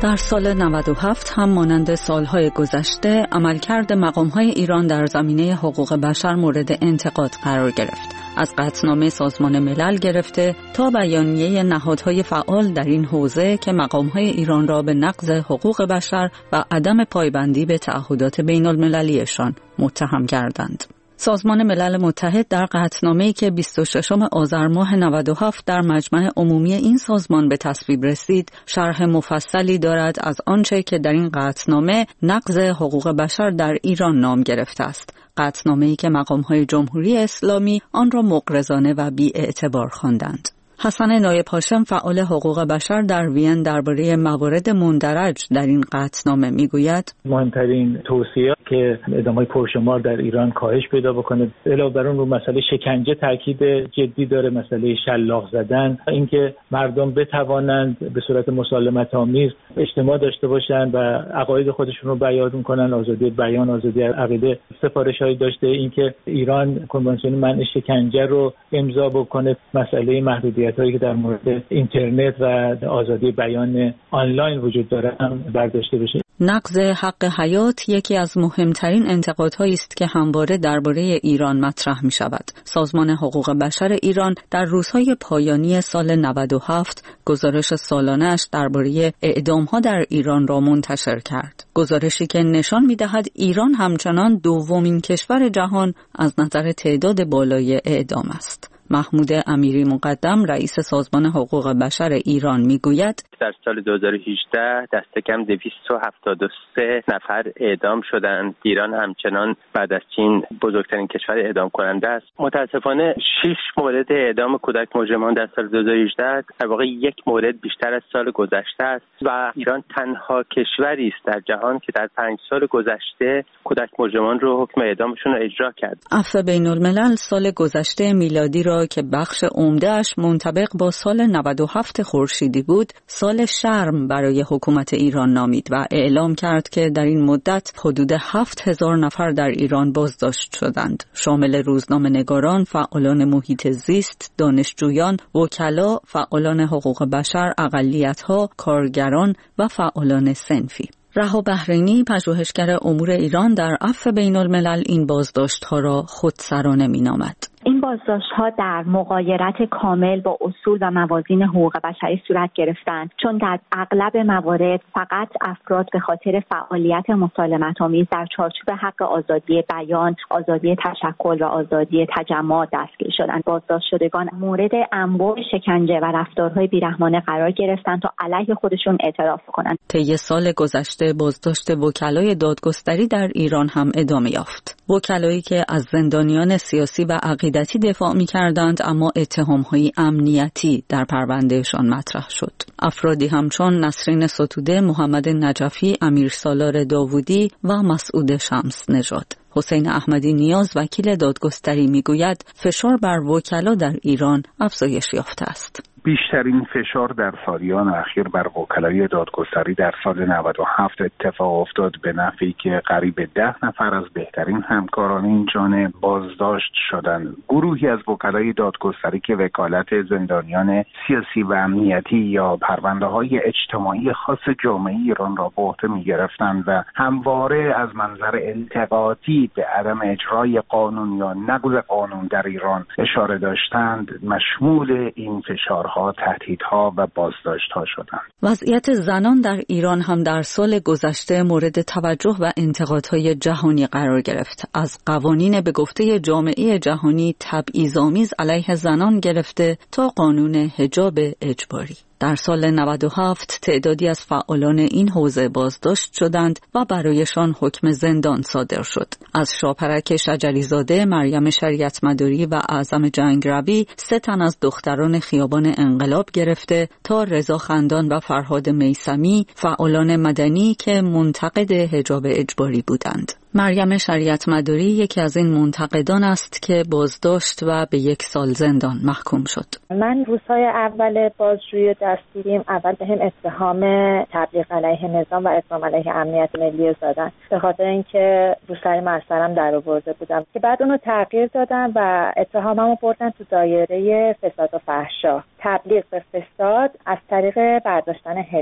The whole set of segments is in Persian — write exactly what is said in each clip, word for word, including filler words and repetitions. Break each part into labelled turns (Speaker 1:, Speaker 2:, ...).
Speaker 1: در سال نود و هفت هم مانند سالهای گذشته عملکرد مقام‌های ایران در زمینه حقوق بشر مورد انتقاد قرار گرفت. از قطعنامه سازمان ملل گرفته تا بیانیه نهادهای فعال در این حوزه که مقام‌های ایران را به نقض حقوق بشر و عدم پایبندی به تعهدات بین‌المللیشان متهم کردند. سازمان ملل متحد در قطعنامه‌ای که بیست و ششم آذر ماه نود و هفت در مجمع عمومی این سازمان به تصویب رسید، شرح مفصلی دارد از آنچه که در این قطعنامه نقض حقوق بشر در ایران نام گرفته است. قطعنامه‌ای که مقام‌های جمهوری اسلامی آن را مغرضانه و بی‌اعتبار خواندند. حسن نایب هاشم فعال حقوق بشر در وین درباره موارد مندرج در این قطعنامه میگوید
Speaker 2: مهمترین توصیه که اعدام‌های پرشمار در ایران کاهش پیدا بکنه، علاوه بر اون رو مسئله شکنجه تاکید جدی داره، مسئله شلاق زدن، اینکه مردم بتوانند به صورت مسالمت‌آمیز اجتماع داشته باشند و عقاید خودشون رو بیان کنن، آزادی بیان، آزادی عقیده. سفارش‌هایی داشته اینکه ایران کنوانسیون منع شکنجه رو امضا بکنه، مسئله محدودیت هایی که در مورد اینترنت و آزادی بیان آنلاین وجود داره هم برداشته بشه.
Speaker 1: نقض حق حیات یکی از مهمترین انتقادهایی است که همواره درباره ایران مطرح می شود. سازمان حقوق بشر ایران در روزهای پایانی سال نود و هفت گزارش سالانه‌اش درباره اعدام‌ها در ایران را منتشر کرد. گزارشی که نشان می دهد ایران همچنان دومین کشور جهان از نظر تعداد بالای اعدام است. محمود امیری مقدم رئیس سازمان حقوق بشر ایران میگوید
Speaker 3: در سال دو هزار و هجده دست کم دویست و هفتاد و سه نفر اعدام شدند. ایران همچنان بعد از چین بزرگترین کشور اعدام کننده است. متاسفانه شش مورد اعدام کودک مجرمان در سال دو هزار و هجده در واقع یک مورد بیشتر از سال گذشته است و ایران تنها کشوری است در جهان که در پنج سال گذشته کودک مجرمان رو حکم اعدامشون رو اجرا کرد.
Speaker 1: عفو بین الملل سال گذشته میلادی را که بخش عمده‌اش منطبق با سال نود و هفت خورشیدی بود، سال شرم برای حکومت ایران نامید و اعلام کرد که در این مدت حدود هفت هزار نفر در ایران بازداشت شدند، شامل روزنامه‌نگاران، فعالان محیط زیست، دانشجویان، وکلا، فعالان حقوق بشر، اقلیت‌ها، کارگران و فعالان صنفی. رها بحرینی، پژوهشگر امور ایران، در عفو بین الملل این بازداشت‌ها را خودسرانه می‌نامد.
Speaker 4: این بازداشت‌ها در مغایرت کامل با اصول و موازین حقوق بشری صورت گرفتند، چون در اغلب موارد فقط افراد به خاطر فعالیت مسالمت‌آمیز در چارچوب حق آزادی بیان، آزادی تشکل و آزادی تجمع دستگیر شدند. بازداشت شدگان مورد انواع شکنجه و رفتارهای بیرحمانه قرار گرفتند تا علیه خودشون اعتراف کنند.
Speaker 1: طی سال گذشته بازداشت وکلای دادگستری در ایران هم ادامه یافت. وکلایی که از زندانیان سیاسی و عقیدتی دفاع می‌کردند اما اتهام‌های امنیتی در پروندهشان مطرح شد. افرادی همچون نسرین ستوده، محمد نجفی، امیر سالار داوودی و مسعود شمس نژاد. حسین احمدی نیاز وکیل دادگستری میگوید فشار بر وکلا در ایران افزایش یافته است.
Speaker 5: بیشترین فشار در سالیان اخیر بر وکلای دادگستری در سال نود و هفت اتفاق افتاد، به نحوی که قریب ده نفر از بهترین همکاران این جانب بازداشت شدند. گروهی از وکلای دادگستری که وکالت زندانیان سیاسی و امنیتی یا پرونده‌های اجتماعی خاص جامعه ایران را به عهده می‌گرفتند و همواره از منظر انتقادی به عدم اجرای قانون یا نقض قانون در ایران اشاره داشتند، مشمول این فشار ها، تهدیدها و بازداشت‌ها شدند.
Speaker 1: وضعیت زنان در ایران هم در سال گذشته مورد توجه و انتقادهای جهانی قرار گرفت. از قوانین به گفته جامعه جهانی تبعیض‌آمیز علیه زنان گرفته تا قانون حجاب اجباری. در سال نود و هفت تعدادی از فعالان این حوزه بازداشت شدند و برایشان حکم زندان صادر شد. از شاپرک شجریزاده، مریم شریعتمداری و اعظم جنگروی، سه تن از دختران خیابان انقلاب گرفته تا رضا خندان و فرهاد میثمی، فعالان مدنی که منتقد حجاب اجباری بودند. مریم شریعتمداری یکی از این منتقدان است که بازداشت و به یک سال زندان محکوم شد.
Speaker 6: من روزهای اول بازجویی دستگیریم اول به هم اتهام تبلیغ علیه نظام و اتهام علیه امنیت ملی زدن، به خاطر اینکه روسری مرسرم در آورده بودم که بعد اونو تغییر دادم و اتهاممو بردن تو دایره فساد و فحشا، تبلیغ به فساد از طریق برداشتن حجاب.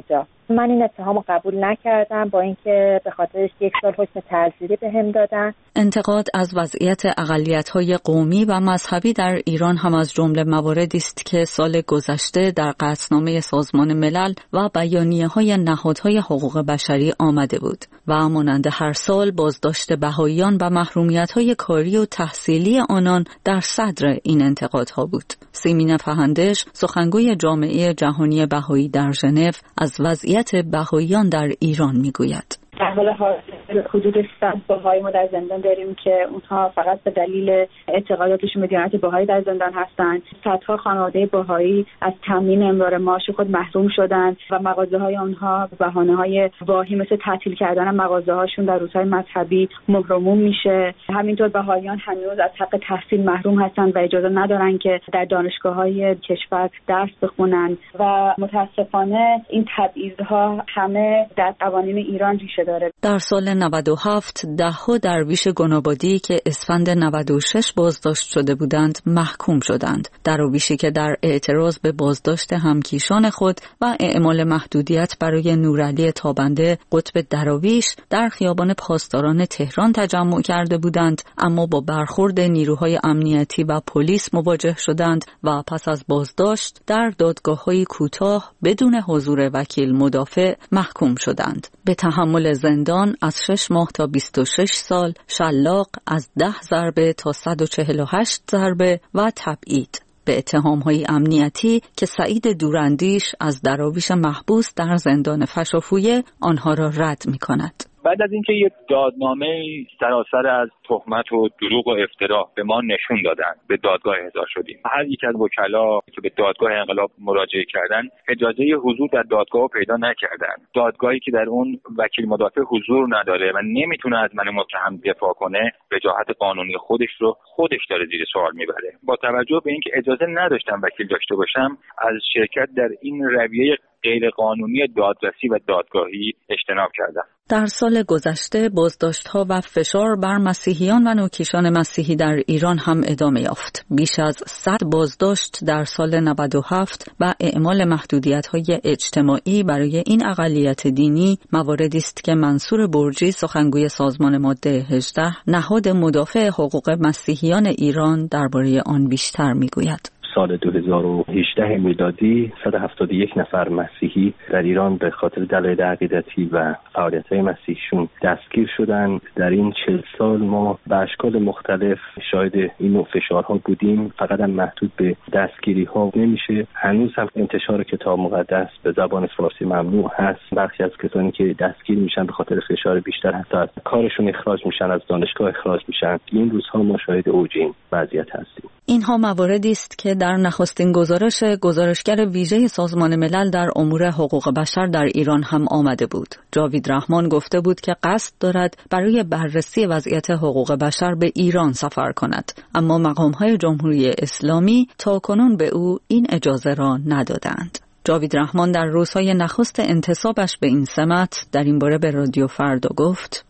Speaker 6: من این اتهام رو قبول نکردم، با اینکه به خاطرش یک سال حکم تعزیری بهم دادن.
Speaker 1: انتقاد از وضعیت اقلیت‌های قومی و مذهبی در ایران هم از جمله مواردی است که سال گذشته در قطعنامه سازمان ملل و بیانیه‌های نهادهای حقوق بشری آمده بود و مانند هر سال بازداشت بهائیان و محرومیت‌های کاری و تحصیلی آنان در صدر این انتقادها بود. سیمین فهندش، سخنگوی جامعه جهانی بهایی در ژنو، از وضعیت بهائیان در ایران میگوید.
Speaker 7: در حال حاضر حدود صد بهایی ما در زندان داریم که اونها فقط به دلیل اعتقاداتشون به دیانت بهایی در زندان هستند. صدها خانواده بهایی از تامین امرار معاش خود محروم شدند و مغازه‌های آنها بهانه‌های واهی مثل تعطیل کردن مغازه‌هاشون در روزهای مذهبی مهرموم میشه. همینطور بهاییان هنوز از حق تحصیل محروم هستند و اجازه ندارن که در دانشگاه‌های کشور درس بخونن و متاسفانه این تبعیض‌ها همه در قوانین ایران ریشه داره.
Speaker 1: در سال نود و هفت ده‌ها درویش گنابادی که اسفند نود و شش بازداشت شده بودند محکوم شدند. درویشی که در اعتراض به بازداشت همکیشان خود و اعمال محدودیت برای نورعلی تابنده قطب درویش در خیابان پاسداران تهران تجمع کرده بودند، اما با برخورد نیروهای امنیتی و پلیس مواجه شدند و پس از بازداشت در دادگاه‌های کوتاه بدون حضور وکیل مدافع محکوم شدند به تحمل زندان از شش ماه تا بیست و شش سال، شلاق از ده ضربه تا صد و چهل و هشت ضربه و تبعید. به اتهام‌های امنیتی که سعید دوراندیش از دراویش محبوس در زندان فشافویه آنها را رد می‌کند.
Speaker 8: بعد از اینکه یک دادنامه سراسر از تهمت و دروغ و افترا به ما نشون دادن، به دادگاه احضار شدیم. هر یک از وکلا که به دادگاه انقلاب مراجعه کردن اجازه حضور در دادگاه پیدا نکردن. دادگاهی که در اون وکیل مدافع حضور نداره و نمیتونه از من متهم دفاع کنه، وجاهت قانونی خودش رو خودش داره زیر سوال میبره. با توجه به اینکه اجازه نداشتم وکیل داشته باشم، از شرکت در این رویه غیرقانونی دادرسی و دادگاهی اجتناب کردم.
Speaker 1: در سال گذشته بازداشت‌ها و فشار بر مسیحیان و نوکیشان مسیحی در ایران هم ادامه یافت. بیش از صد بازداشت در سال نود و هفت و اعمال محدودیت‌های اجتماعی برای این اقلیت دینی مواردی است که منصور برجی، سخنگوی سازمان ماده هجده، نهاد مدافع حقوق مسیحیان ایران، درباره آن بیشتر می‌گوید.
Speaker 9: سال دو هزار و هجده میلادی صد و هفتاد و یک نفر مسیحی در ایران به خاطر دلایل عقیدتی و فعالیت‌های مسیحیشون دستگیر شدند. در این چهل سال ما به اشکال مختلف شاهد این نوع فشارها بودیم. فقط هم محدود به دستگیری‌ها نمیشه. هنوز هم انتشار کتاب مقدس به زبان فارسی ممنوع هست. برخی از کسانی که دستگیر میشن به خاطر فشار بیشتر حتی از کارشون اخراج میشن، از دانشگاه اخراج میشن. این روزها ما شاهد اوج این وضعیت هستیم.
Speaker 1: اینها مواردی است که در نخستین گزارش گزارشگر ویژه سازمان ملل در امور حقوق بشر در ایران هم آمده بود. جاوید رحمان گفته بود که قصد دارد برای بررسی وضعیت حقوق بشر به ایران سفر کند، اما مقام‌های جمهوری اسلامی تاکنون به او این اجازه را ندادند. جاوید رحمان در روزهای نخست انتصابش به این سمت در این باره به رادیو فردا گفت: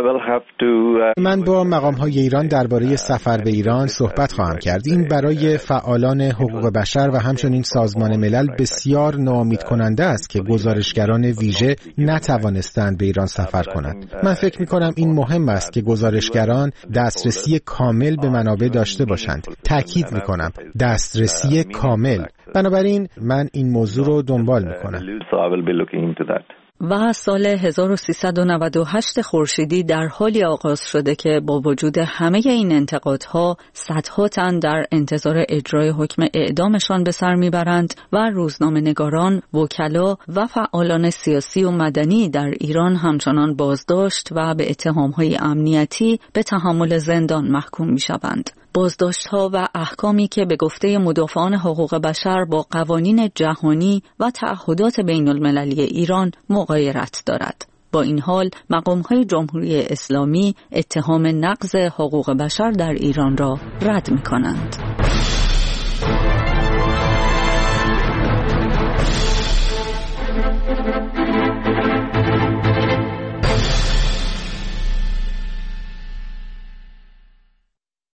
Speaker 10: من با مقام‌های ایران درباره سفر به ایران صحبت خواهم کرد. این برای فعالان حقوق بشر و همچنین سازمان ملل بسیار ناامید کننده است که گزارشگران ویژه نتوانستند به ایران سفر کنند. من فکر می‌کنم این مهم است که گزارشگران دسترسی کامل به منابع داشته باشند. تأکید می‌کنم دسترسی کامل. بنابراین من این موضوع رو دنبال می‌کنم.
Speaker 1: و سال هزار و سیصد و نود و هشت خورشیدی در حالی آغاز شده که با وجود همه این انتقادها صدها تن در انتظار اجرای حکم اعدامشان به سر میبرند و روزنامه‌نگاران، وکلا و فعالان سیاسی و مدنی در ایران همچنان بازداشت و به اتهام‌های امنیتی به تحمل زندان محکوم میشوند. بازداشت‌ها و احکامی که به گفته مدافعان حقوق بشر با قوانین جهانی و تعهدات بین‌المللی ایران مغایرت دارد. با این حال مقام‌های جمهوری اسلامی اتهام نقض حقوق بشر در ایران را رد می‌کنند.